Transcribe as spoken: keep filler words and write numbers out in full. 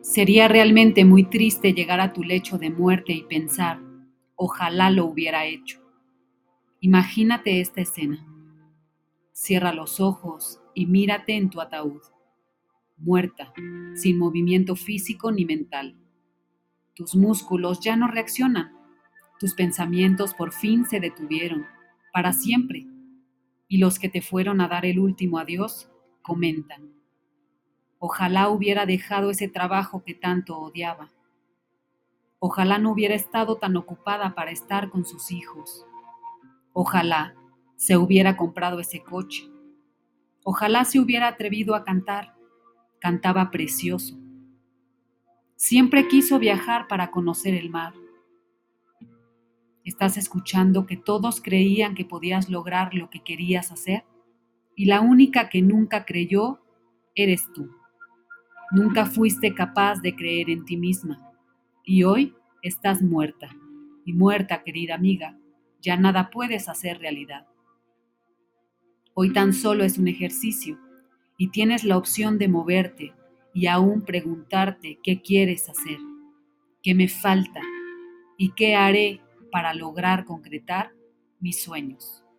Sería realmente muy triste llegar a tu lecho de muerte y pensar, ojalá lo hubiera hecho. Imagínate esta escena. Cierra los ojos y mírate en tu ataúd, muerta, sin movimiento físico ni mental. Tus músculos ya no reaccionan. Tus pensamientos por fin se detuvieron, para siempre. Y los que te fueron a dar el último adiós comentan: ojalá hubiera dejado ese trabajo que tanto odiaba. Ojalá no hubiera estado tan ocupada para estar con sus hijos. Ojalá se hubiera comprado ese coche. Ojalá se hubiera atrevido a cantar. Cantaba precioso. Siempre quiso viajar para conocer el mar. Estás escuchando que todos creían que podías lograr lo que querías hacer, y la única que nunca creyó eres tú. Nunca fuiste capaz de creer en ti misma, y hoy estás muerta. Y muerta, querida amiga, ya nada puedes hacer realidad. Hoy tan solo es un ejercicio, y tienes la opción de moverte y aún preguntarte qué quieres hacer, qué me falta y qué haré para lograr concretar mis sueños.